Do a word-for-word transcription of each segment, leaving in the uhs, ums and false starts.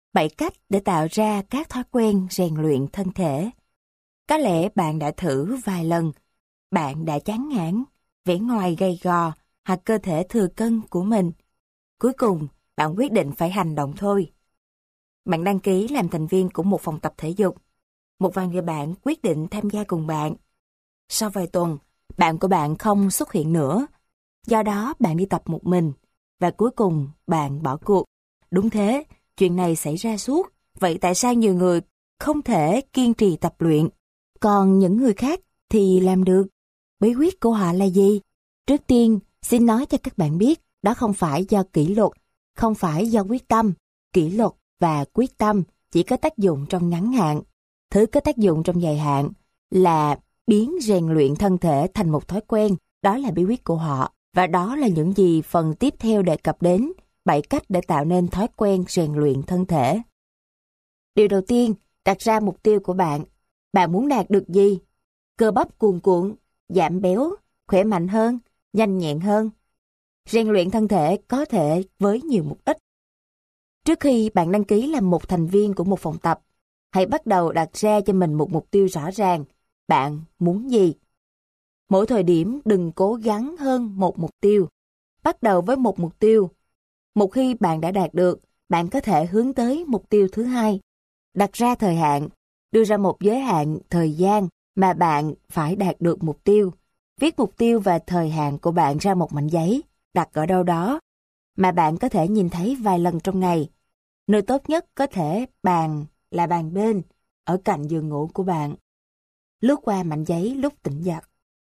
bảy cách để tạo ra các thói quen rèn luyện thân thể. Có lẽ bạn đã thử vài lần, bạn đã chán ngán, vẻ ngoài gầy gò hoặc cơ thể thừa cân của mình. Cuối cùng, bạn quyết định phải hành động thôi. Bạn đăng ký làm thành viên của một phòng tập thể dục. Một vài người bạn quyết định tham gia cùng bạn. Sau vài tuần, bạn của bạn không xuất hiện nữa. Do đó, bạn đi tập một mình. Và cuối cùng, bạn bỏ cuộc. Đúng thế, chuyện này xảy ra suốt. Vậy tại sao nhiều người không thể kiên trì tập luyện? Còn những người khác thì làm được. Bí quyết của họ là gì? Trước tiên, xin nói cho các bạn biết, đó không phải do kỷ luật, không phải do quyết tâm. Kỷ luật và quyết tâm chỉ có tác dụng trong ngắn hạn. Thứ có tác dụng trong dài hạn là biến rèn luyện thân thể thành một thói quen. Đó là bí quyết của họ. Và đó là những gì phần tiếp theo đề cập đến, bảy cách để tạo nên thói quen rèn luyện thân thể. Điều đầu tiên, đặt ra mục tiêu của bạn. Bạn muốn đạt được gì? Cơ bắp cuồn cuộn, giảm béo, khỏe mạnh hơn, nhanh nhẹn hơn. Rèn luyện thân thể có thể với nhiều mục đích. Trước khi bạn đăng ký làm một thành viên của một phòng tập, hãy bắt đầu đặt ra cho mình một mục tiêu rõ ràng. Bạn muốn gì? Mỗi thời điểm đừng cố gắng hơn một mục tiêu. Bắt đầu với một mục tiêu. Một khi bạn đã đạt được, bạn có thể hướng tới mục tiêu thứ hai. Đặt ra thời hạn, đưa ra một giới hạn thời gian mà bạn phải đạt được mục tiêu. Viết mục tiêu và thời hạn của bạn ra một mảnh giấy, đặt ở đâu đó mà bạn có thể nhìn thấy vài lần trong ngày. Nơi tốt nhất có thể bàn là bàn bên, ở cạnh giường ngủ của bạn. Lướt qua mảnh giấy lúc tỉnh giấc.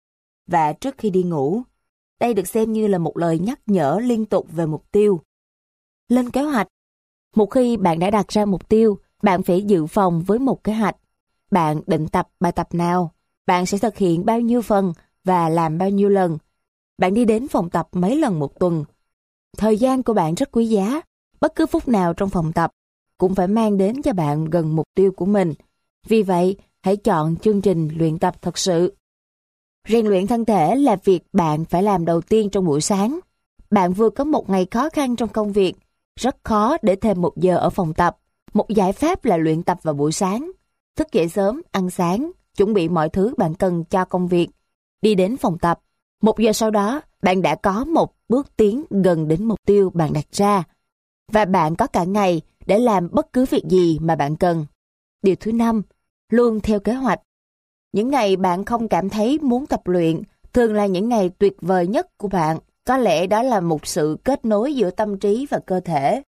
Và trước khi đi ngủ, đây được xem như là một lời nhắc nhở liên tục về mục tiêu. Lên kế hoạch. Một khi bạn đã đặt ra mục tiêu, bạn phải dự phòng với một kế hoạch. Bạn định tập bài tập nào, bạn sẽ thực hiện bao nhiêu phần và làm bao nhiêu lần. Bạn đi đến phòng tập mấy lần một tuần. Thời gian của bạn rất quý giá. Bất cứ phút nào trong phòng tập cũng phải mang đến cho bạn gần mục tiêu của mình. Vì vậy, hãy chọn chương trình luyện tập thật sự. Rèn luyện thân thể là việc bạn phải làm đầu tiên trong buổi sáng. Bạn vừa có một ngày khó khăn trong công việc, rất khó để thêm một giờ ở phòng tập. Một giải pháp là luyện tập vào buổi sáng. Thức dậy sớm, ăn sáng, chuẩn bị mọi thứ bạn cần cho công việc. Đi đến phòng tập. Một giờ sau đó, bạn đã có một bước tiến gần đến mục tiêu bạn đặt ra. Và bạn có cả ngày để làm bất cứ việc gì mà bạn cần. Điều thứ năm, luôn theo kế hoạch. Những ngày bạn không cảm thấy muốn tập luyện thường là những ngày tuyệt vời nhất của bạn. Có lẽ đó là một sự kết nối giữa tâm trí và cơ thể.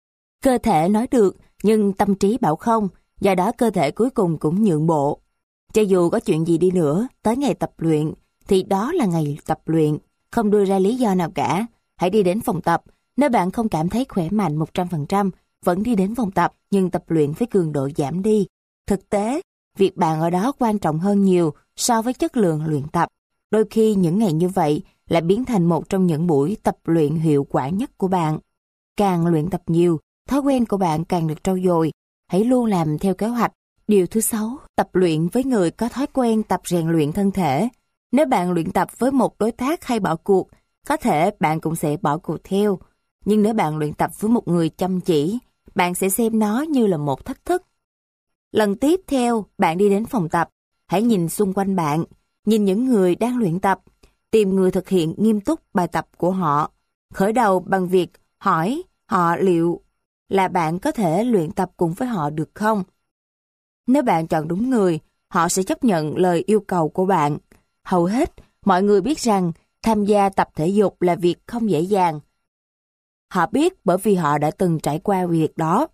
Cơ thể nói được, nhưng tâm trí bảo không, do đó cơ thể cuối cùng cũng nhượng bộ. Cho dù có chuyện gì đi nữa, tới ngày tập luyện, thì đó là ngày tập luyện, không đưa ra lý do nào cả. Hãy đi đến phòng tập. Nếu bạn không cảm thấy khỏe mạnh một trăm phần trăm, vẫn đi đến phòng tập, nhưng tập luyện với cường độ giảm đi. Thực tế, việc bạn ở đó quan trọng hơn nhiều so với chất lượng luyện tập. Đôi khi những ngày như vậy lại biến thành một trong những buổi tập luyện hiệu quả nhất của bạn. Càng luyện tập nhiều, thói quen của bạn càng được trau dồi. Hãy luôn làm theo kế hoạch. Điều thứ sáu, tập luyện với người có thói quen tập rèn luyện thân thể. Nếu bạn luyện tập với một đối tác hay bỏ cuộc, có thể bạn cũng sẽ bỏ cuộc theo. Nhưng nếu bạn luyện tập với một người chăm chỉ, bạn sẽ xem nó như là một thách thức. Lần tiếp theo, bạn đi đến phòng tập, hãy nhìn xung quanh bạn, nhìn những người đang luyện tập, tìm người thực hiện nghiêm túc bài tập của họ. Khởi đầu bằng việc hỏi họ liệu là bạn có thể luyện tập cùng với họ được không? Nếu bạn chọn đúng người, họ sẽ chấp nhận lời yêu cầu của bạn. Hầu hết, mọi người biết rằng tham gia tập thể dục là việc không dễ dàng. Họ biết bởi vì họ đã từng trải qua việc đó.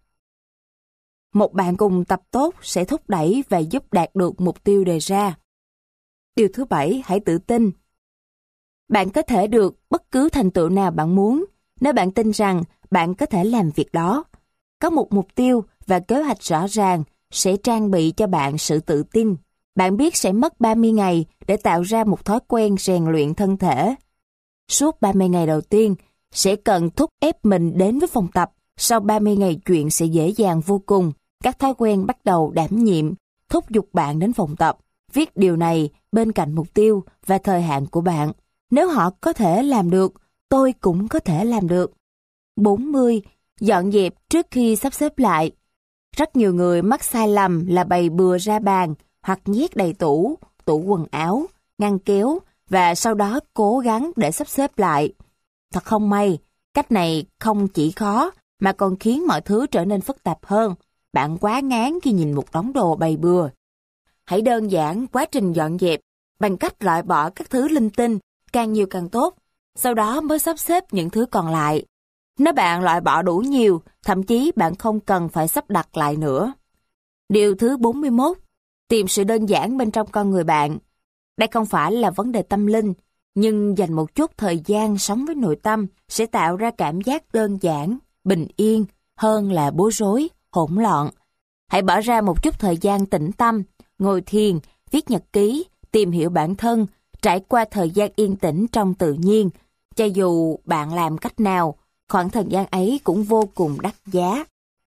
Một bạn cùng tập tốt sẽ thúc đẩy và giúp đạt được mục tiêu đề ra. Điều thứ bảy, hãy tự tin. Bạn có thể được bất cứ thành tựu nào bạn muốn nếu bạn tin rằng bạn có thể làm việc đó. Có một mục tiêu và kế hoạch rõ ràng sẽ trang bị cho bạn sự tự tin. Bạn biết sẽ mất ba mươi ngày để tạo ra một thói quen rèn luyện thân thể. Suốt ba mươi ngày đầu tiên, sẽ cần thúc ép mình đến với phòng tập. Sau ba mươi ngày chuyện sẽ dễ dàng vô cùng. Các thói quen bắt đầu đảm nhiệm, thúc giục bạn đến phòng tập. Viết điều này bên cạnh mục tiêu và thời hạn của bạn. Nếu họ có thể làm được, tôi cũng có thể làm được. bốn mươi. Dọn dẹp trước khi sắp xếp lại. Rất nhiều người mắc sai lầm là bày bừa ra bàn hoặc nhét đầy tủ, tủ quần áo, ngăn kéo và sau đó cố gắng để sắp xếp lại. Thật không may, cách này không chỉ khó mà còn khiến mọi thứ trở nên phức tạp hơn. Bạn quá ngán khi nhìn một đống đồ bày bừa. Hãy đơn giản quá trình dọn dẹp bằng cách loại bỏ các thứ linh tinh, càng nhiều càng tốt, sau đó mới sắp xếp những thứ còn lại. Nếu bạn loại bỏ đủ nhiều, thậm chí bạn không cần phải sắp đặt lại nữa. Điều thứ bốn mươi mốt, tìm sự đơn giản bên trong con người bạn. Đây không phải là vấn đề tâm linh, nhưng dành một chút thời gian sống với nội tâm sẽ tạo ra cảm giác đơn giản, bình yên hơn là bối rối, hỗn loạn. Hãy bỏ ra một chút thời gian tĩnh tâm, ngồi thiền, viết nhật ký, tìm hiểu bản thân, trải qua thời gian yên tĩnh trong tự nhiên. Cho dù bạn làm cách nào, khoảng thời gian ấy cũng vô cùng đắt giá.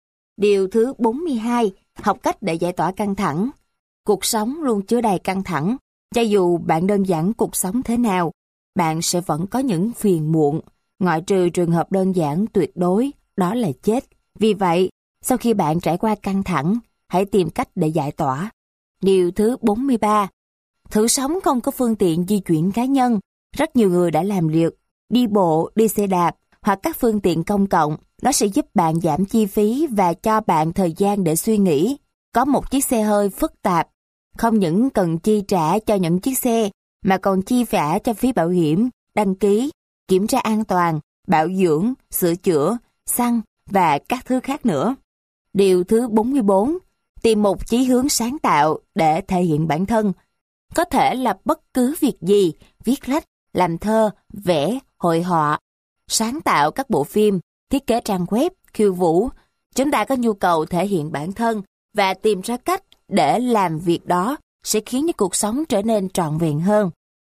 Điều thứ bốn mươi hai, học cách để giải tỏa căng thẳng. Cuộc sống luôn chứa đầy căng thẳng. Cho dù bạn đơn giản cuộc sống thế nào, bạn sẽ vẫn có những phiền muộn, ngoại trừ trường hợp đơn giản tuyệt đối, đó là chết. Vì vậy, sau khi bạn trải qua căng thẳng, hãy tìm cách để giải tỏa. Điều thứ bốn mươi ba, thử sống không có phương tiện di chuyển cá nhân. Rất nhiều người đã làm được đi bộ, đi xe đạp hoặc các phương tiện công cộng. Nó sẽ giúp bạn giảm chi phí và cho bạn thời gian để suy nghĩ. Có một chiếc xe hơi phức tạp, không những cần chi trả cho những chiếc xe, mà còn chi trả cho phí bảo hiểm, đăng ký, kiểm tra an toàn, bảo dưỡng, sửa chữa, xăng và các thứ khác nữa. Điều thứ bốn mươi bốn, tìm một chí hướng sáng tạo để thể hiện bản thân. Có thể là bất cứ việc gì, viết lách, làm thơ, vẽ, hội họa, sáng tạo các bộ phim, thiết kế trang web, khiêu vũ. Chúng ta có nhu cầu thể hiện bản thân và tìm ra cách để làm việc đó sẽ khiến cho cuộc sống trở nên trọn vẹn hơn.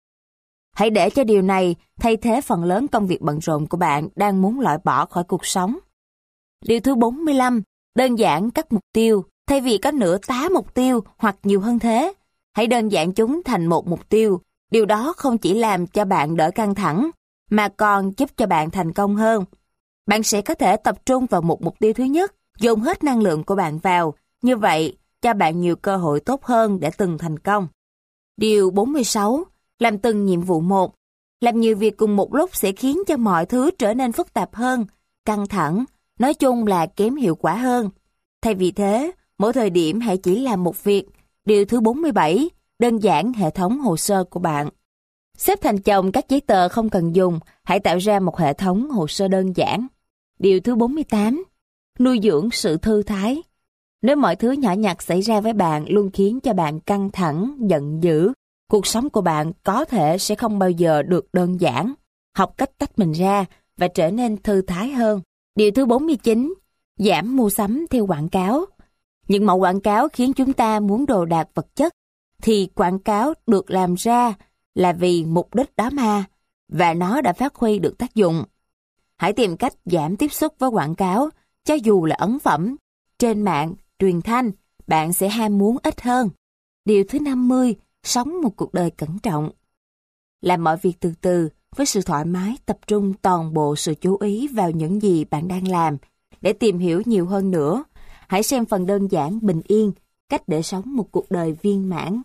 Hãy để cho điều này thay thế phần lớn công việc bận rộn của bạn đang muốn loại bỏ khỏi cuộc sống. Điều thứ bốn mươi lăm, đơn giản các mục tiêu. Thay vì có nửa tá mục tiêu hoặc nhiều hơn thế, hãy đơn giản chúng thành một mục tiêu. Điều đó không chỉ làm cho bạn đỡ căng thẳng, mà còn giúp cho bạn thành công hơn. Bạn sẽ có thể tập trung vào một mục tiêu thứ nhất, dồn hết năng lượng của bạn vào. Như vậy, cho bạn nhiều cơ hội tốt hơn để từng thành công. Điều bốn mươi sáu, làm từng nhiệm vụ một. Làm nhiều việc cùng một lúc sẽ khiến cho mọi thứ trở nên phức tạp hơn, căng thẳng, nói chung là kém hiệu quả hơn. Thay vì thế, mỗi thời điểm hãy chỉ làm một việc. Điều thứ bốn mươi bảy, đơn giản hệ thống hồ sơ của bạn. Xếp thành chồng các giấy tờ không cần dùng, hãy tạo ra một hệ thống hồ sơ đơn giản. Điều thứ bốn mươi tám, nuôi dưỡng sự thư thái. Nếu mọi thứ nhỏ nhặt xảy ra với bạn luôn khiến cho bạn căng thẳng, giận dữ, cuộc sống của bạn có thể sẽ không bao giờ được đơn giản. Học cách tách mình ra và trở nên thư thái hơn. Điều thứ bốn mươi chín, giảm mua sắm theo quảng cáo. Những mẫu quảng cáo khiến chúng ta muốn đồ đạc vật chất, thì quảng cáo được làm ra là vì mục đích đó mà, và nó đã phát huy được tác dụng. Hãy tìm cách giảm tiếp xúc với quảng cáo, cho dù là ấn phẩm. Trên mạng, truyền thanh, bạn sẽ ham muốn ít hơn. Điều thứ năm mươi, sống một cuộc đời cẩn trọng. Làm mọi việc từ từ, với sự thoải mái, tập trung toàn bộ sự chú ý vào những gì bạn đang làm. Để tìm hiểu nhiều hơn nữa, hãy xem phần đơn giản bình yên, cách để sống một cuộc đời viên mãn.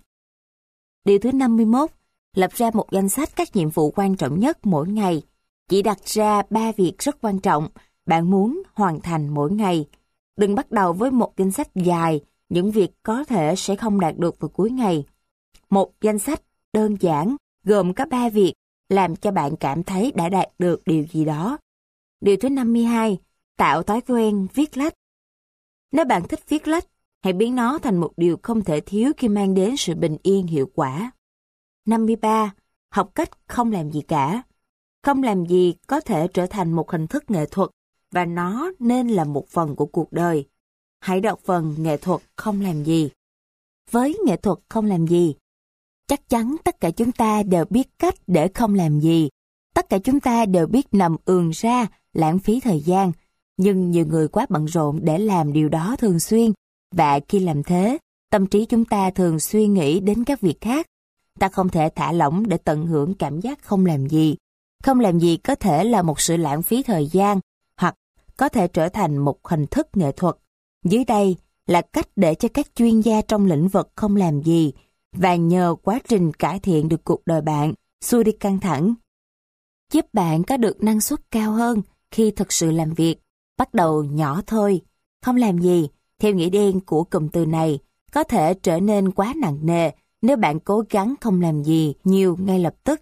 Điều thứ năm mươi mốt, lập ra một danh sách các nhiệm vụ quan trọng nhất mỗi ngày. Chỉ đặt ra ba việc rất quan trọng bạn muốn hoàn thành mỗi ngày. Đừng bắt đầu với một danh sách dài, những việc có thể sẽ không đạt được vào cuối ngày. Một danh sách đơn giản, gồm có ba việc, làm cho bạn cảm thấy đã đạt được điều gì đó. Điều thứ năm mươi hai, tạo thói quen viết lách. Nếu bạn thích viết lách, hãy biến nó thành một điều không thể thiếu khi mang đến sự bình yên hiệu quả. năm mươi ba. Học cách không làm gì cả. Không làm gì có thể trở thành một hình thức nghệ thuật và nó nên là một phần của cuộc đời. Hãy đọc phần nghệ thuật không làm gì. Với nghệ thuật không làm gì, chắc chắn tất cả chúng ta đều biết cách để không làm gì. Tất cả chúng ta đều biết nằm ườn ra, lãng phí thời gian. Nhưng nhiều người quá bận rộn để làm điều đó thường xuyên. Và khi làm thế, tâm trí chúng ta thường suy nghĩ đến các việc khác. Ta không thể thả lỏng để tận hưởng cảm giác không làm gì. Không làm gì có thể là một sự lãng phí thời gian, hoặc có thể trở thành một hình thức nghệ thuật. Dưới đây là cách để cho các chuyên gia trong lĩnh vực không làm gì và nhờ quá trình cải thiện được cuộc đời bạn, xua đi căng thẳng, giúp bạn có được năng suất cao hơn khi thực sự làm việc. Bắt đầu nhỏ thôi, không làm gì, theo nghĩa đen của cụm từ này, có thể trở nên quá nặng nề nếu bạn cố gắng không làm gì nhiều ngay lập tức.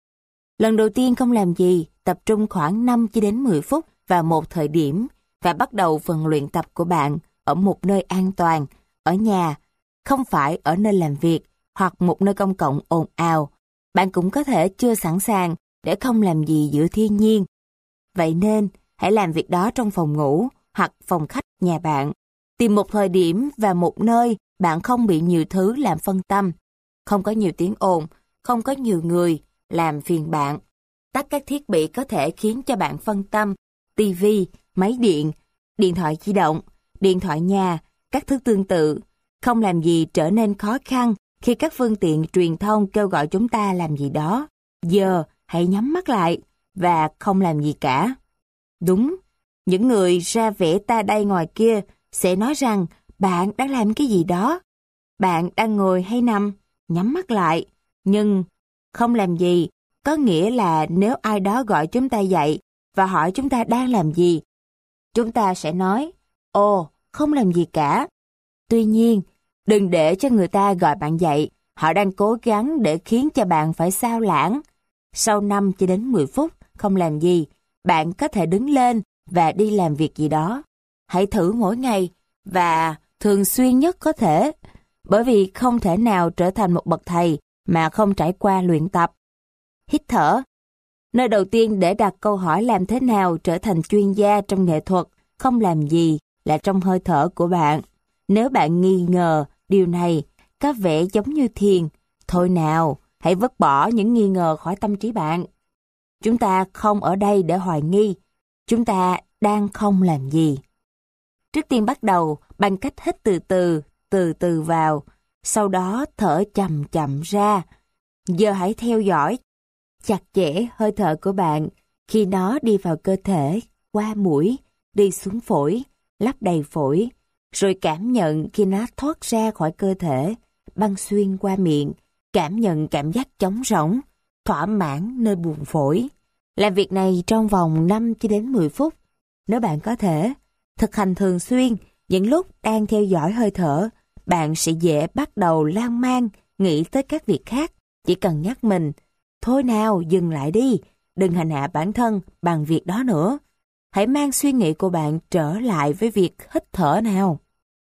Lần đầu tiên không làm gì, tập trung khoảng năm cho đến mười phút vào một thời điểm và bắt đầu phần luyện tập của bạn ở một nơi an toàn, ở nhà, không phải ở nơi làm việc hoặc một nơi công cộng ồn ào. Bạn cũng có thể chưa sẵn sàng để không làm gì giữa thiên nhiên. Vậy nên, hãy làm việc đó trong phòng ngủ hoặc phòng khách nhà bạn. Tìm một thời điểm và một nơi bạn không bị nhiều thứ làm phân tâm. Không có nhiều tiếng ồn, không có nhiều người làm phiền bạn. Tắt các thiết bị có thể khiến cho bạn phân tâm, tivi, máy điện, điện thoại di động, điện thoại nhà, các thứ tương tự. Không làm gì trở nên khó khăn khi các phương tiện truyền thông kêu gọi chúng ta làm gì đó. Giờ, hãy nhắm mắt lại và không làm gì cả. Đúng, những người ra vẻ ta đây ngoài kia sẽ nói rằng bạn đang làm cái gì đó. Bạn đang ngồi hay nằm, nhắm mắt lại. Nhưng không làm gì có nghĩa là nếu ai đó gọi chúng ta dậy và hỏi chúng ta đang làm gì, chúng ta sẽ nói, ồ, không làm gì cả. Tuy nhiên, đừng để cho người ta gọi bạn dậy, họ đang cố gắng để khiến cho bạn phải xao lãng. Sau năm cho đến mười phút không làm gì, bạn có thể đứng lên và đi làm việc gì đó. Hãy thử mỗi ngày và thường xuyên nhất có thể, bởi vì không thể nào trở thành một bậc thầy mà không trải qua luyện tập. Hít thở. Nơi đầu tiên để đặt câu hỏi làm thế nào trở thành chuyên gia trong nghệ thuật không làm gì là trong hơi thở của bạn. Nếu bạn nghi ngờ điều này có vẻ giống như thiền, thôi nào, hãy vứt bỏ những nghi ngờ khỏi tâm trí bạn. Chúng ta không ở đây để hoài nghi, chúng ta đang không làm gì. Trước tiên bắt đầu bằng cách hít từ từ, từ từ vào, sau đó thở chậm chậm ra. Giờ hãy theo dõi chặt chẽ hơi thở của bạn khi nó đi vào cơ thể, qua mũi, đi xuống phổi, lấp đầy phổi, rồi cảm nhận khi nó thoát ra khỏi cơ thể, băng xuyên qua miệng, cảm nhận cảm giác trống rỗng, thỏa mãn nơi buồng phổi. Làm việc này trong vòng năm cho đến mười phút. Nếu bạn có thể thực hành thường xuyên, những lúc đang theo dõi hơi thở, bạn sẽ dễ bắt đầu lan man, nghĩ tới các việc khác. Chỉ cần nhắc mình, thôi nào, dừng lại đi, đừng hành hạ bản thân bằng việc đó nữa. Hãy mang suy nghĩ của bạn trở lại với việc hít thở nào.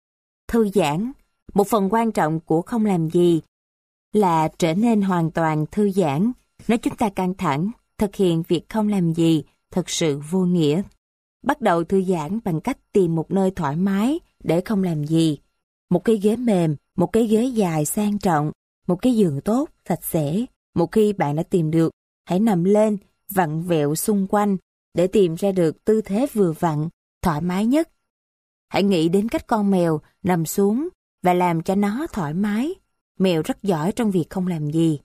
Thư giãn, một phần quan trọng của không làm gì là trở nên hoàn toàn thư giãn. Nếu chúng ta căng thẳng, thực hiện việc không làm gì thật sự vô nghĩa. Bắt đầu thư giãn bằng cách tìm một nơi thoải mái để không làm gì. Một cái ghế mềm, một cái ghế dài sang trọng, một cái giường tốt, sạch sẽ. Một khi bạn đã tìm được, hãy nằm lên, vặn vẹo xung quanh để tìm ra được tư thế vừa vặn, thoải mái nhất. Hãy nghĩ đến cách con mèo nằm xuống và làm cho nó thoải mái. Mèo rất giỏi trong việc không làm gì.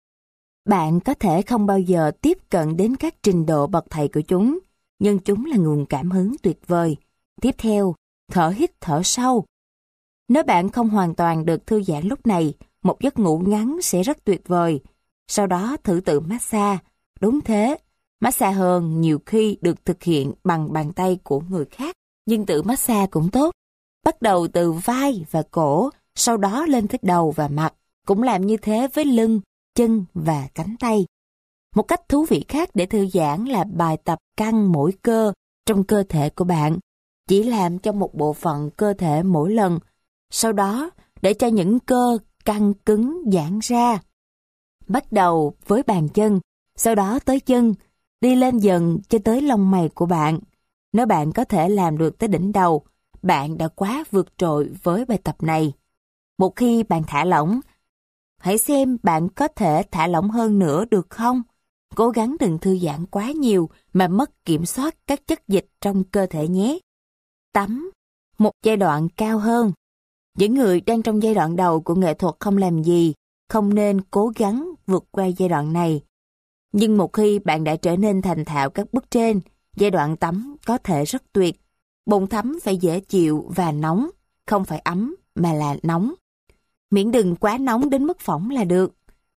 Bạn có thể không bao giờ tiếp cận đến các trình độ bậc thầy của chúng, nhưng chúng là nguồn cảm hứng tuyệt vời. Tiếp theo, thở hít thở sâu. Nếu bạn không hoàn toàn được thư giãn lúc này, một giấc ngủ ngắn sẽ rất tuyệt vời. Sau đó thử tự massage. Đúng thế, massage hơn nhiều khi được thực hiện bằng bàn tay của người khác, nhưng tự massage cũng tốt. Bắt đầu từ vai và cổ, sau đó lên tới đầu và mặt. Cũng làm như thế với lưng, chân và cánh tay. Một cách thú vị khác để thư giãn là bài tập căng mỗi cơ trong cơ thể của bạn. Chỉ làm cho một bộ phận cơ thể mỗi lần. Sau đó, để cho những cơ căng cứng giãn ra. Bắt đầu với bàn chân, sau đó tới chân, đi lên dần cho tới lông mày của bạn. Nếu bạn có thể làm được tới đỉnh đầu, bạn đã quá vượt trội với bài tập này. Một khi bạn thả lỏng, hãy xem bạn có thể thả lỏng hơn nữa được không? Cố gắng đừng thư giãn quá nhiều mà mất kiểm soát các chất dịch trong cơ thể nhé. Tắm, một giai đoạn cao hơn. Những người đang trong giai đoạn đầu của nghệ thuật không làm gì, không nên cố gắng vượt qua giai đoạn này. Nhưng một khi bạn đã trở nên thành thạo các bước trên, giai đoạn tắm có thể rất tuyệt. Bồn tắm phải dễ chịu và nóng. không phải ấm mà là nóng. Miễn đừng quá nóng đến mức phỏng là được.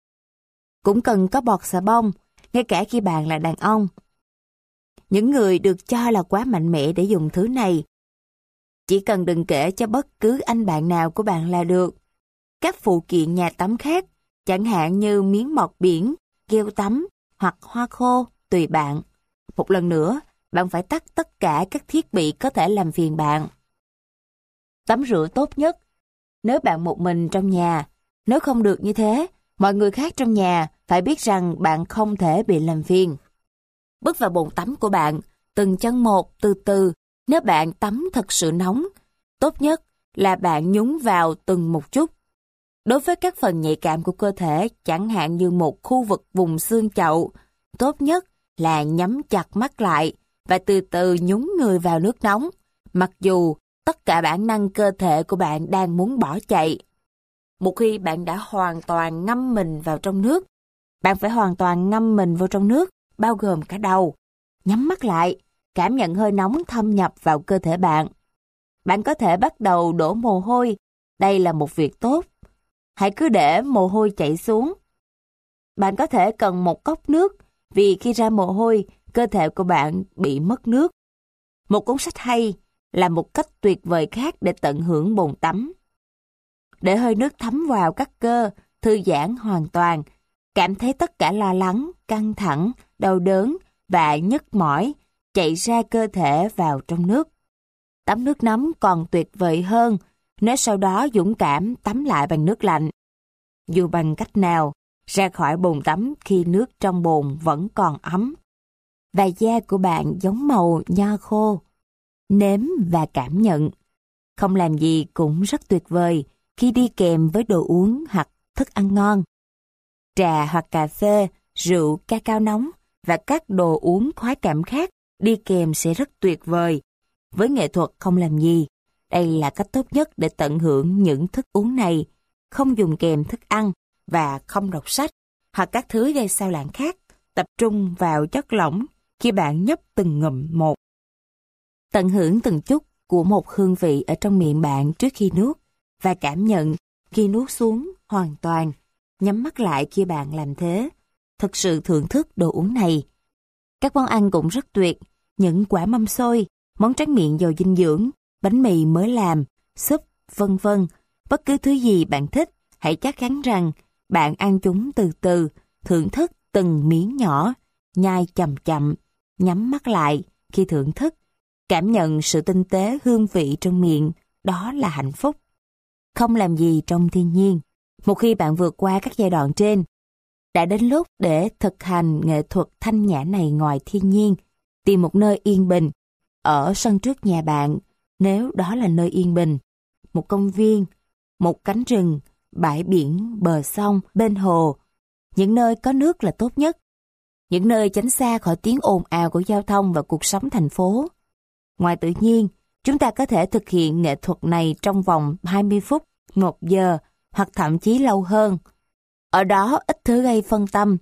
Cũng cần có bọt xà bông, ngay cả khi bạn là đàn ông. Những người được cho là quá mạnh mẽ để dùng thứ này, chỉ cần đừng kể cho bất cứ anh bạn nào của bạn là được. Các phụ kiện nhà tắm khác, chẳng hạn như miếng bọt biển, gel tắm hoặc hoa khô, tùy bạn. Một lần nữa, bạn phải tắt tất cả các thiết bị có thể làm phiền bạn. Tắm rửa tốt nhất nếu bạn một mình trong nhà. Nếu không được như thế, mọi người khác trong nhà phải biết rằng bạn không thể bị làm phiền. Bước vào bồn tắm của bạn, từng chân một, từ từ. Nếu bạn tắm thật sự nóng, tốt nhất là bạn nhúng vào từng một chút. Đối với các phần nhạy cảm của cơ thể, chẳng hạn như một khu vực vùng xương chậu, tốt nhất là nhắm chặt mắt lại và từ từ nhúng người vào nước nóng, mặc dù tất cả bản năng cơ thể của bạn đang muốn bỏ chạy. Một khi bạn đã hoàn toàn ngâm mình vào trong nước, bạn phải hoàn toàn ngâm mình vào trong nước, bao gồm cả đầu. Nhắm mắt lại, cảm nhận hơi nóng thâm nhập vào cơ thể bạn. Bạn có thể bắt đầu đổ mồ hôi, đây là một việc tốt. Hãy cứ để mồ hôi chảy xuống. Bạn có thể cần một cốc nước, vì khi ra mồ hôi, cơ thể của bạn bị mất nước. Một cuốn sách hay là một cách tuyệt vời khác để tận hưởng bồn tắm. Để hơi nước thấm vào các cơ, thư giãn hoàn toàn, cảm thấy tất cả lo lắng, căng thẳng, đau đớn và nhức mỏi chạy ra cơ thể vào trong nước. Tắm nước nóng còn tuyệt vời hơn nếu sau đó dũng cảm tắm lại bằng nước lạnh. Dù bằng cách nào, ra khỏi bồn tắm khi nước trong bồn vẫn còn ấm. Và da của bạn giống màu nho khô. Nếm và cảm nhận. Không làm gì cũng rất tuyệt vời khi đi kèm với đồ uống hoặc thức ăn ngon. Trà hoặc cà phê, rượu, cacao nóng và các đồ uống khoái cảm khác đi kèm sẽ rất tuyệt vời. Với nghệ thuật không làm gì, đây là cách tốt nhất để tận hưởng những thức uống này, không dùng kèm thức ăn và không đọc sách hoặc các thứ gây sao lãng khác. Tập trung vào chất lỏng khi bạn nhấp từng ngụm một. Tận hưởng từng chút của một hương vị ở trong miệng bạn trước khi nuốt và cảm nhận khi nuốt xuống hoàn toàn. Nhắm mắt lại khi bạn làm thế. Thật sự thưởng thức đồ uống này. Các món ăn cũng rất tuyệt. Những quả mâm xôi, món tráng miệng giàu dinh dưỡng, bánh mì mới làm, súp, vân vân. Bất cứ thứ gì bạn thích, hãy chắc chắn rằng bạn ăn chúng từ từ, thưởng thức từng miếng nhỏ, nhai chậm chậm, nhắm mắt lại khi thưởng thức. Cảm nhận sự tinh tế hương vị trong miệng, đó là hạnh phúc. Không làm gì trong thiên nhiên. Một khi bạn vượt qua các giai đoạn trên, đã đến lúc để thực hành nghệ thuật thanh nhã này ngoài thiên nhiên, tìm một nơi yên bình, ở sân trước nhà bạn, nếu đó là nơi yên bình, một công viên, một cánh rừng, bãi biển, bờ sông, bên hồ. Những nơi có nước là tốt nhất. Những nơi tránh xa khỏi tiếng ồn ào của giao thông và cuộc sống thành phố. Ngoài tự nhiên, chúng ta có thể thực hiện nghệ thuật này trong vòng hai mươi phút, một giờ hoặc thậm chí lâu hơn. Ở đó ít thứ gây phân tâm.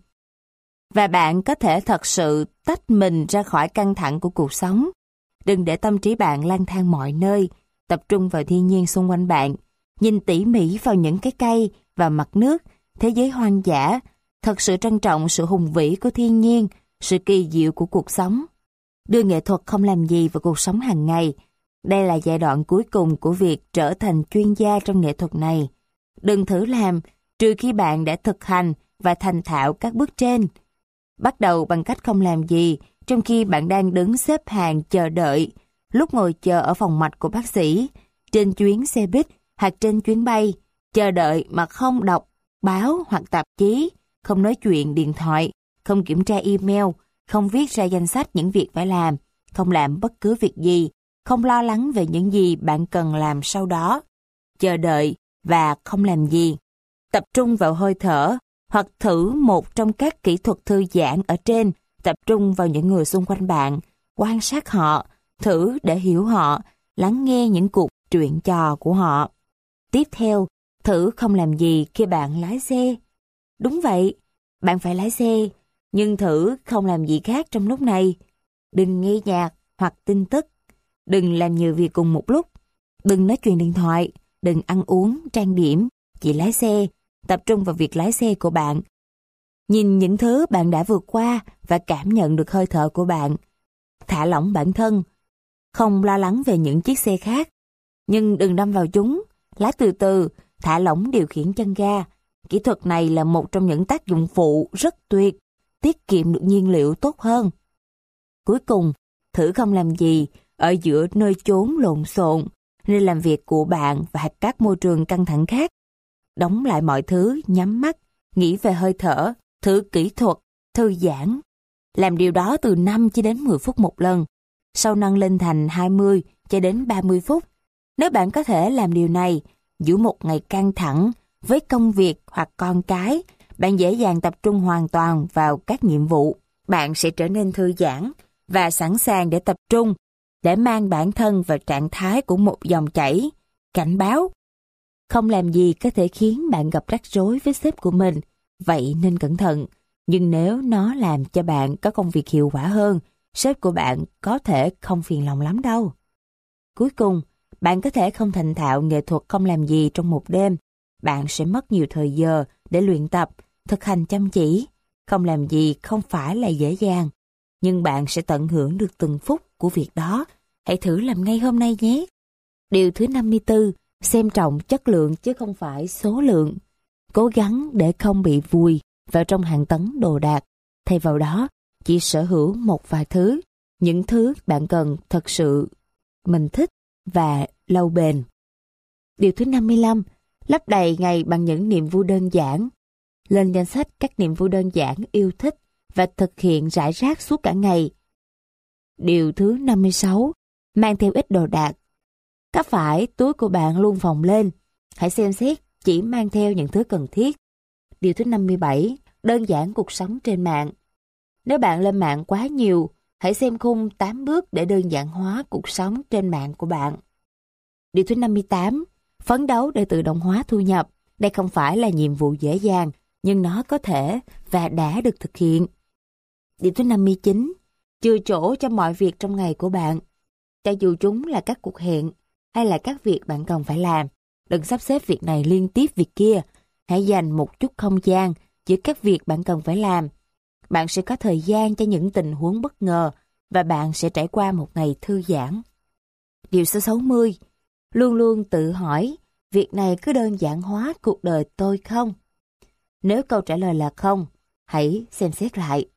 Và bạn có thể thật sự tách mình ra khỏi căng thẳng của cuộc sống. Đừng để tâm trí bạn lang thang mọi nơi, tập trung vào thiên nhiên xung quanh bạn. Nhìn tỉ mỉ vào những cái cây và mặt nước, thế giới hoang dã, thật sự trân trọng sự hùng vĩ của thiên nhiên, sự kỳ diệu của cuộc sống. Đưa nghệ thuật không làm gì vào cuộc sống hàng ngày. Đây là giai đoạn cuối cùng của việc trở thành chuyên gia trong nghệ thuật này. Đừng thử làm, trừ khi bạn đã thực hành và thành thạo các bước trên. Bắt đầu bằng cách không làm gì, trong khi bạn đang đứng xếp hàng chờ đợi, lúc ngồi chờ ở phòng mạch của bác sĩ, trên chuyến xe buýt hoặc trên chuyến bay, chờ đợi mà không đọc báo hoặc tạp chí, không nói chuyện điện thoại, không kiểm tra email, không viết ra danh sách những việc phải làm, không làm bất cứ việc gì, không lo lắng về những gì bạn cần làm sau đó. Chờ đợi và không làm gì. Tập trung vào hơi thở, hoặc thử một trong các kỹ thuật thư giãn ở trên, tập trung vào những người xung quanh bạn, quan sát họ, thử để hiểu họ, lắng nghe những cuộc chuyện trò của họ. Tiếp theo, thử không làm gì khi bạn lái xe. Đúng vậy, bạn phải lái xe, nhưng thử không làm gì khác trong lúc này. Đừng nghe nhạc hoặc tin tức. Đừng làm nhiều việc cùng một lúc. Đừng nói chuyện điện thoại, đừng ăn uống, trang điểm, chỉ lái xe, tập trung vào việc lái xe của bạn. Nhìn những thứ bạn đã vượt qua và cảm nhận được hơi thở của bạn. Thả lỏng bản thân, không lo lắng về những chiếc xe khác. Nhưng đừng đâm vào chúng, lái từ từ, thả lỏng điều khiển chân ga. Kỹ thuật này là một trong những tác dụng phụ rất tuyệt, tiết kiệm được nhiên liệu tốt hơn. Cuối cùng, thử không làm gì ở giữa nơi chốn lộn xộn, nơi làm việc của bạn và các môi trường căng thẳng khác. Đóng lại mọi thứ, nhắm mắt, nghĩ về hơi thở, thử kỹ thuật, thư giãn. Làm điều đó từ năm cho đến mười phút một lần, sau nâng lên thành hai mươi cho đến ba mươi phút. Nếu bạn có thể làm điều này giữa một ngày căng thẳng với công việc hoặc con cái, bạn dễ dàng tập trung hoàn toàn vào các nhiệm vụ. Bạn sẽ trở nên thư giãn và sẵn sàng để tập trung, để mang bản thân vào trạng thái của một dòng chảy. Cảnh báo: không làm gì có thể khiến bạn gặp rắc rối với sếp của mình, vậy nên cẩn thận. Nhưng nếu nó làm cho bạn có công việc hiệu quả hơn, sếp của bạn có thể không phiền lòng lắm đâu. Cuối cùng, bạn có thể không thành thạo nghệ thuật không làm gì trong một đêm. Bạn sẽ mất nhiều thời giờ để luyện tập, thực hành chăm chỉ. Không làm gì không phải là dễ dàng, nhưng bạn sẽ tận hưởng được từng phút của việc đó. Hãy thử làm ngay hôm nay nhé. Điều thứ năm mươi tư, xem trọng chất lượng chứ không phải số lượng. Cố gắng để không bị vùi vào trong hàng tấn đồ đạc. Thay vào đó, chỉ sở hữu một vài thứ, những thứ bạn cần thật sự mình thích và lâu bền. Điều thứ năm mươi lăm, lấp đầy ngày bằng những niềm vui đơn giản. Lên danh sách các niềm vui đơn giản yêu thích và thực hiện rải rác suốt cả ngày. Điều thứ năm mươi sáu, mang theo ít đồ đạc. Có phải túi của bạn luôn phồng lên? Hãy xem xét chỉ mang theo những thứ cần thiết. Điều thứ năm mươi bảy, đơn giản cuộc sống trên mạng. Nếu bạn lên mạng quá nhiều, hãy xem khung tám bước để đơn giản hóa cuộc sống trên mạng của bạn. Điều thứ năm mươi tám, phấn đấu để tự động hóa thu nhập. Đây không phải là nhiệm vụ dễ dàng, nhưng nó có thể và đã được thực hiện. Điều thứ năm mươi chín, chừa chỗ cho mọi việc trong ngày của bạn. Cho dù chúng là các cuộc hẹn hay là các việc bạn cần phải làm, đừng sắp xếp việc này liên tiếp việc kia. Hãy dành một chút không gian giữa các việc bạn cần phải làm. Bạn sẽ có thời gian cho những tình huống bất ngờ và bạn sẽ trải qua một ngày thư giãn. Điều số sáu mươi, luôn luôn tự hỏi, việc này cứ đơn giản hóa cuộc đời tôi không? Nếu câu trả lời là không, hãy xem xét lại.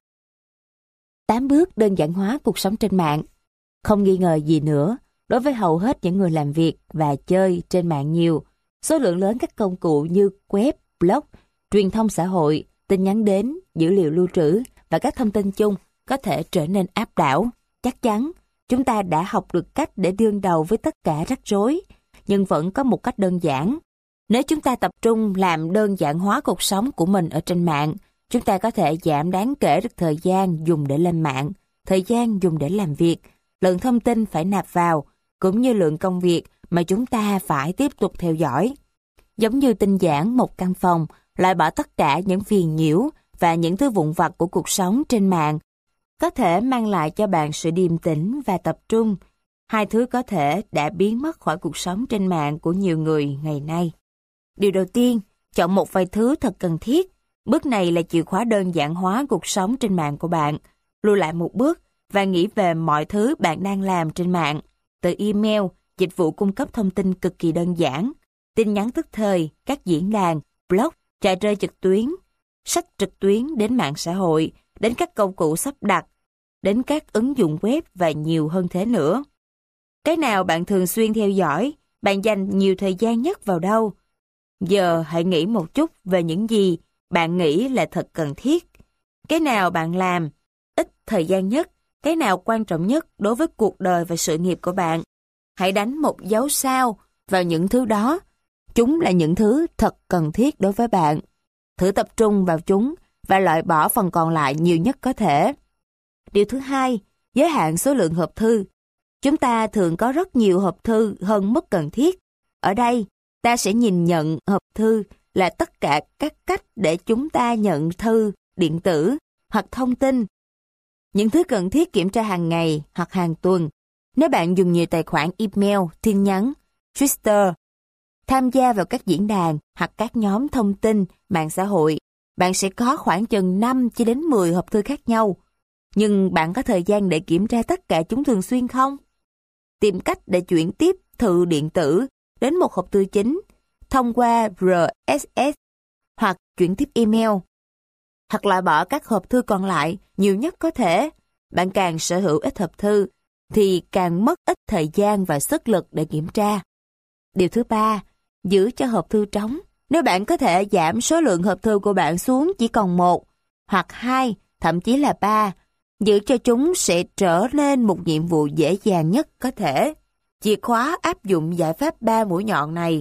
tám bước đơn giản hóa cuộc sống trên mạng. Không nghi ngờ gì nữa, đối với hầu hết những người làm việc và chơi trên mạng nhiều, số lượng lớn các công cụ như web, blog, truyền thông xã hội, tin nhắn đến, dữ liệu lưu trữ và các thông tin chung có thể trở nên áp đảo. Chắc chắn, chúng ta đã học được cách để đương đầu với tất cả rắc rối, nhưng vẫn có một cách đơn giản. Nếu chúng ta tập trung làm đơn giản hóa cuộc sống của mình ở trên mạng, chúng ta có thể giảm đáng kể được thời gian dùng để lên mạng, thời gian dùng để làm việc, lượng thông tin phải nạp vào, cũng như lượng công việc mà chúng ta phải tiếp tục theo dõi. Giống như tinh giản một căn phòng, loại bỏ tất cả những phiền nhiễu và những thứ vụn vặt của cuộc sống trên mạng, có thể mang lại cho bạn sự điềm tĩnh và tập trung. Hai thứ có thể đã biến mất khỏi cuộc sống trên mạng của nhiều người ngày nay. Điều đầu tiên, chọn một vài thứ thật cần thiết. Bước này là chìa khóa đơn giản hóa cuộc sống trên mạng của bạn. Lùi lại một bước và nghĩ về mọi thứ bạn đang làm trên mạng. Từ email, dịch vụ cung cấp thông tin cực kỳ đơn giản, tin nhắn tức thời, các diễn đàn, blog, trò chơi trực tuyến, sách trực tuyến đến mạng xã hội, đến các công cụ sắp đặt, đến các ứng dụng web và nhiều hơn thế nữa. Cái nào bạn thường xuyên theo dõi, bạn dành nhiều thời gian nhất vào đâu? Giờ hãy nghĩ một chút về những gì bạn nghĩ là thật cần thiết. Cái nào bạn làm ít thời gian nhất, cái nào quan trọng nhất đối với cuộc đời và sự nghiệp của bạn. Hãy đánh một dấu sao vào những thứ đó. Chúng là những thứ thật cần thiết đối với bạn. Thử tập trung vào chúng và loại bỏ phần còn lại nhiều nhất có thể. Điều thứ hai, giới hạn số lượng hộp thư. Chúng ta thường có rất nhiều hộp thư hơn mức cần thiết. Ở đây, ta sẽ nhìn nhận hộp thư là tất cả các cách để chúng ta nhận thư điện tử hoặc thông tin. Những thứ cần thiết kiểm tra hàng ngày hoặc hàng tuần. Nếu bạn dùng nhiều tài khoản email, tin nhắn, Twitter. Tham gia vào các diễn đàn hoặc các nhóm thông tin, mạng xã hội, bạn sẽ có khoảng chừng năm cho đến mười hộp thư khác nhau. Nhưng bạn có thời gian để kiểm tra tất cả chúng thường xuyên không? Tìm cách để chuyển tiếp thư điện tử đến một hộp thư chính thông qua rờ ét ét hoặc chuyển tiếp email. Hoặc loại bỏ các hộp thư còn lại nhiều nhất có thể. Bạn càng sở hữu ít hộp thư thì càng mất ít thời gian và sức lực để kiểm tra. Điều thứ ba, giữ cho hộp thư trống. Nếu bạn có thể giảm số lượng hộp thư của bạn xuống chỉ còn một, hoặc hai, thậm chí là ba, giữ cho chúng sẽ trở nên một nhiệm vụ dễ dàng nhất có thể. Chìa khóa áp dụng giải pháp ba mũi nhọn này.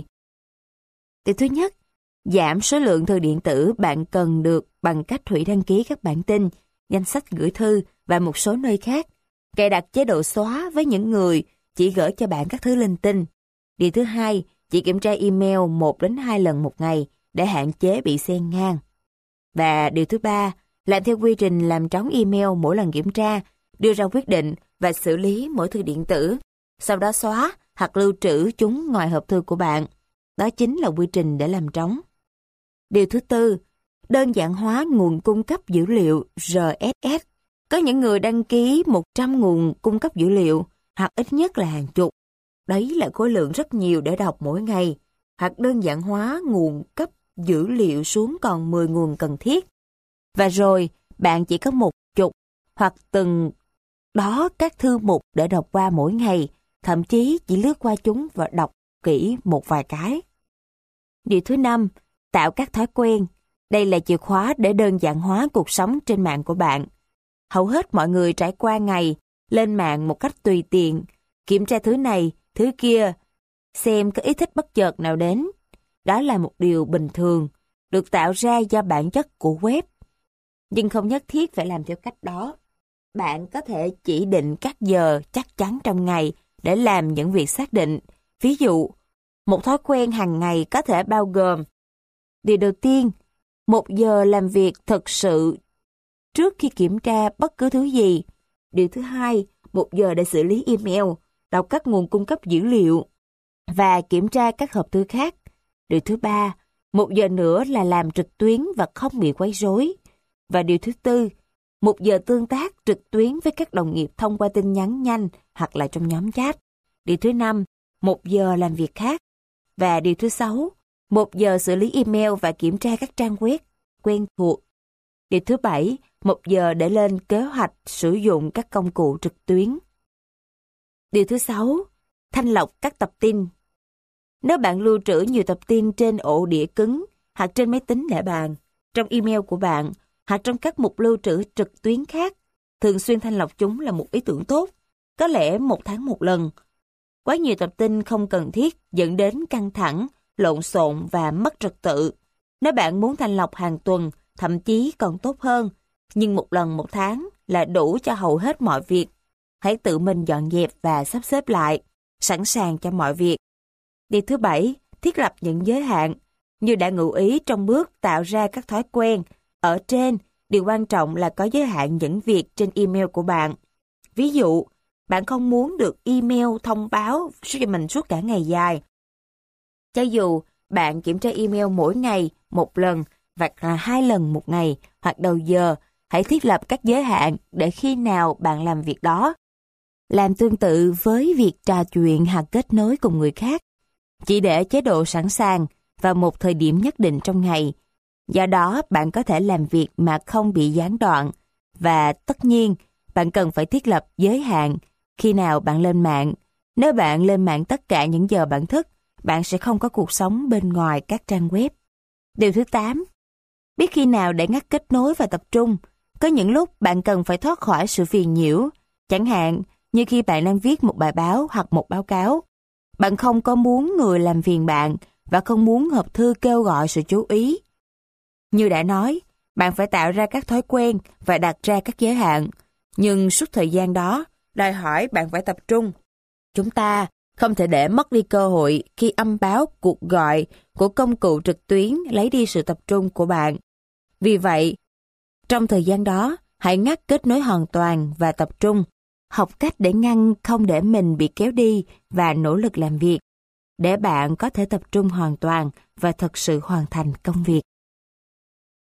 Điều thứ nhất, giảm số lượng thư điện tử bạn cần được bằng cách hủy đăng ký các bản tin, danh sách gửi thư và một số nơi khác. Cài đặt chế độ xóa với những người chỉ gửi cho bạn các thứ linh tinh. Điều thứ hai, chỉ kiểm tra email một đến hai lần một ngày để hạn chế bị xen ngang. Và điều thứ ba, làm theo quy trình làm trống email mỗi lần kiểm tra, đưa ra quyết định và xử lý mỗi thư điện tử. Sau đó xóa hoặc lưu trữ chúng ngoài hộp thư của bạn. Đó chính là quy trình để làm trống. Điều thứ tư, đơn giản hóa nguồn cung cấp dữ liệu rờ ét ét. Có những người đăng ký một trăm nguồn cung cấp dữ liệu, hoặc ít nhất là hàng chục. Đấy là khối lượng rất nhiều để đọc mỗi ngày. Hoặc đơn giản hóa nguồn cấp dữ liệu xuống còn mười nguồn cần thiết. Và rồi, bạn chỉ có một chục hoặc từng đó các thư mục để đọc qua mỗi ngày, thậm chí chỉ lướt qua chúng và đọc kỹ một vài cái. Điều thứ năm, tạo các thói quen. Đây là chìa khóa để đơn giản hóa cuộc sống trên mạng của bạn. Hầu hết mọi người trải qua ngày lên mạng một cách tùy tiện, kiểm tra thứ này, thứ kia, xem có ý thích bất chợt nào đến. Đó là một điều bình thường, được tạo ra do bản chất của web. Nhưng không nhất thiết phải làm theo cách đó. Bạn có thể chỉ định các giờ chắc chắn trong ngày để làm những việc xác định. Ví dụ, một thói quen hàng ngày có thể bao gồm: điều đầu tiên, một giờ làm việc thực sự trước khi kiểm tra bất cứ thứ gì. Điều thứ hai, một giờ để xử lý email, đọc các nguồn cung cấp dữ liệu và kiểm tra các hộp thư khác. Điều thứ ba, một giờ nữa là làm trực tuyến và không bị quấy rối. Và điều thứ tư, một giờ tương tác trực tuyến với các đồng nghiệp thông qua tin nhắn nhanh hoặc là trong nhóm chat. Điều thứ năm, một giờ làm việc khác. Và điều thứ sáu, một giờ xử lý email và kiểm tra các trang web quen thuộc. Điều thứ bảy, một giờ để lên kế hoạch sử dụng các công cụ trực tuyến. Điều thứ sáu, thanh lọc các tập tin. Nếu bạn lưu trữ nhiều tập tin trên ổ đĩa cứng hoặc trên máy tính để bàn, trong email của bạn hoặc trong các mục lưu trữ trực tuyến khác, thường xuyên thanh lọc chúng là một ý tưởng tốt, có lẽ một tháng một lần. Quá nhiều tập tin không cần thiết dẫn đến căng thẳng, lộn xộn và mất trật tự. Nếu bạn muốn thanh lọc hàng tuần, thậm chí còn tốt hơn, nhưng một lần một tháng là đủ cho hầu hết mọi việc. Hãy tự mình dọn dẹp và sắp xếp lại, sẵn sàng cho mọi việc. Điều thứ bảy, thiết lập những giới hạn. Như đã ngụ ý trong bước tạo ra các thói quen, ở trên, điều quan trọng là có giới hạn những việc trên email của bạn. Ví dụ, bạn không muốn được email thông báo cho mình suốt cả ngày dài. Cho dù bạn kiểm tra email mỗi ngày một lần hoặc là hai lần một ngày hoặc đầu giờ, hãy thiết lập các giới hạn để khi nào bạn làm việc đó. Làm tương tự với việc trò chuyện hoặc kết nối cùng người khác. Chỉ để chế độ sẵn sàng vào một thời điểm nhất định trong ngày. Do đó, bạn có thể làm việc mà không bị gián đoạn. Và tất nhiên, bạn cần phải thiết lập giới hạn khi nào bạn lên mạng. Nếu bạn lên mạng tất cả những giờ bạn thức, bạn sẽ không có cuộc sống bên ngoài các trang web. Điều thứ tám, biết khi nào để ngắt kết nối và tập trung. Có những lúc bạn cần phải thoát khỏi sự phiền nhiễu, chẳng hạn như khi bạn đang viết một bài báo hoặc một báo cáo. Bạn không có muốn người làm phiền bạn và không muốn hộp thư kêu gọi sự chú ý. Như đã nói, bạn phải tạo ra các thói quen và đặt ra các giới hạn. Nhưng suốt thời gian đó, đòi hỏi bạn phải tập trung. Chúng ta không thể để mất đi cơ hội khi âm báo cuộc gọi của công cụ trực tuyến lấy đi sự tập trung của bạn. Vì vậy, trong thời gian đó, hãy ngắt kết nối hoàn toàn và tập trung. Học cách để ngăn không để mình bị kéo đi và nỗ lực làm việc. để bạn có thể tập trung hoàn toàn và thực sự hoàn thành công việc.